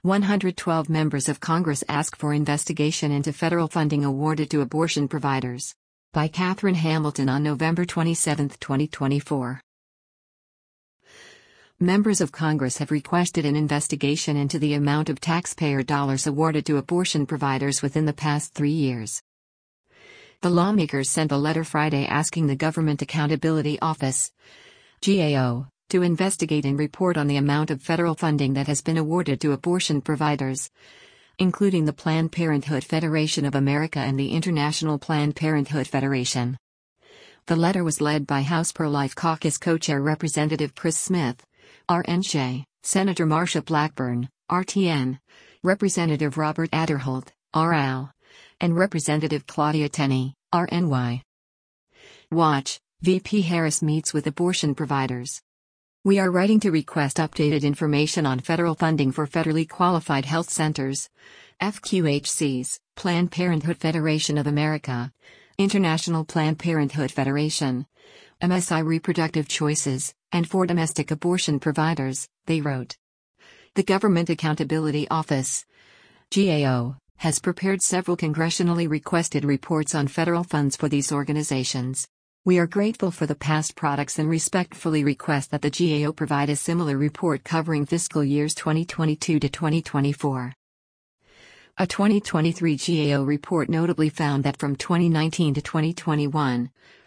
112 members of Congress ask for investigation into federal funding awarded to abortion providers. By Catherine Hamilton on November 27, 2024. Members of Congress have requested an investigation into the amount of taxpayer dollars awarded to abortion providers within the past 3 years. The lawmakers sent a letter Friday asking the Government Accountability Office, GAO, to investigate and report on the amount of federal funding that has been awarded to abortion providers, including the Planned Parenthood Federation of America and the International Planned Parenthood Federation. The letter was led by House Pro-Life Caucus co-chair Representative Chris Smith, RN, Senator Marsha Blackburn, RTN, Representative Robert Aderholt, RL, and Representative Claudia Tenney, RNY. Watch, VP Harris meets with abortion providers. We are writing to request updated information on federal funding for federally qualified health centers, FQHCs, Planned Parenthood Federation of America, International Planned Parenthood Federation, MSI Reproductive Choices, and for domestic abortion providers, they wrote. The Government Accountability Office, GAO, has prepared several congressionally requested reports on federal funds for these organizations. We are grateful for the past products and respectfully request that the GAO provide a similar report covering fiscal years 2022 to 2024. A 2023 GAO report notably found that from 2019 to 2021,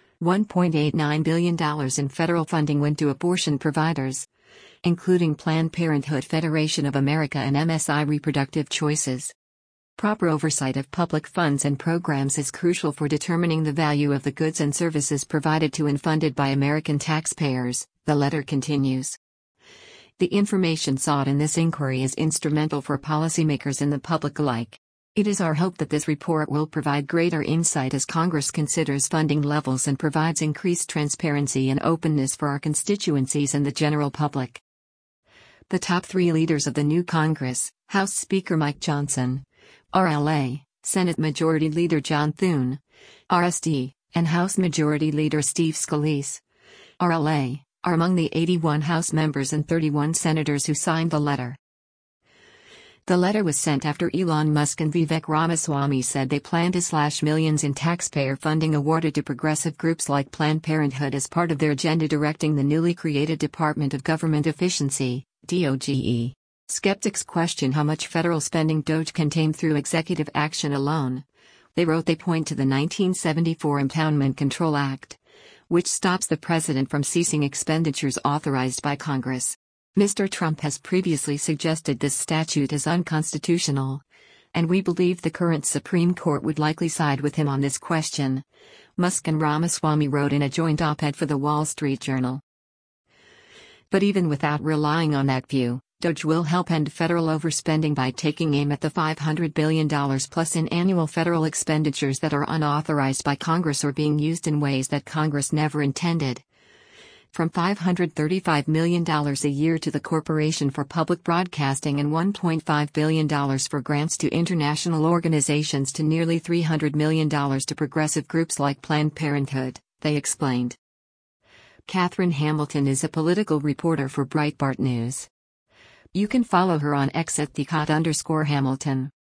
$1.89 billion in federal funding went to abortion providers, including Planned Parenthood Federation of America and MSI Reproductive Choices. Proper oversight of public funds and programs is crucial for determining the value of the goods and services provided to and funded by American taxpayers, the letter continues. The information sought in this inquiry is instrumental for policymakers and the public alike. It is our hope that this report will provide greater insight as Congress considers funding levels and provides increased transparency and openness for our constituencies and the general public. The top 3 leaders of the new Congress, House Speaker Mike Johnson, RLA, Senate Majority Leader John Thune, RSD, and House Majority Leader Steve Scalise, RLA, are among the 81 House members and 31 senators who signed the letter. The letter was sent after Elon Musk and Vivek Ramaswamy said they plan to slash millions in taxpayer funding awarded to progressive groups like Planned Parenthood as part of their agenda directing the newly created Department of Government Efficiency, DOGE. Skeptics question how much federal spending DOGE contain through executive action alone. They point to the 1974 Impoundment Control Act, which stops the president from ceasing expenditures authorized by Congress. Mr. Trump has previously suggested this statute is unconstitutional, and we believe the current Supreme Court would likely side with him on this question, Musk and Ramaswamy wrote in a joint op-ed for the Wall Street Journal. But even without relying on that view, DOGE will help end federal overspending by taking aim at the $500 billion plus in annual federal expenditures that are unauthorized by Congress or being used in ways that Congress never intended. From $535 million a year to the Corporation for Public Broadcasting and $1.5 billion for grants to international organizations to nearly $300 million to progressive groups like Planned Parenthood, they explained. Catherine Hamilton is a political reporter for Breitbart News. You can follow her on X at @thecot_Hamilton.